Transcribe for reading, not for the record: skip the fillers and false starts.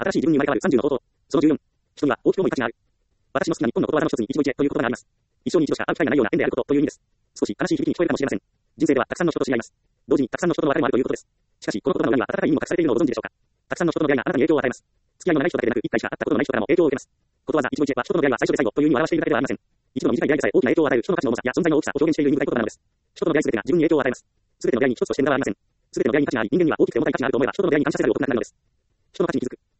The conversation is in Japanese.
新しい自分に生まれ変わる30の方法。その14。人には大きく重い価値がある。私の好きな日本のことわざの一つに一期一会という言葉があります。一生に一度しか会う機会がないような縁であることという意味です。少し悲しい響きに聞こえるかもしれません。人生ではたくさんの人と知り合います。同時にたくさんの人との別れもあるということです。しかし、この言葉の裏には温かい意味も隠されているのをご存知でしょうか。たくさんの人との出会いがあなたに影響を与えます。付き合いのない人だけでなく、一回しか会ったことのない人からも影響を受けます。ことわざ一期一会は人との出会いは最初で最後という意味を表しているだけではありません。一度の短い出会いでさえ大きな影響を与える人の価値の重さや存在の大きさを表現している意味深い言葉なのです。人との出会いすべてが自分に影響を与えます。すべての出会いに一つとして無駄はありません。すべての出会いに価値があり、人間には大きくて重たい価値があると思えば、人との出会いに感謝せざるを得なくなるのです。人の価値に気づく。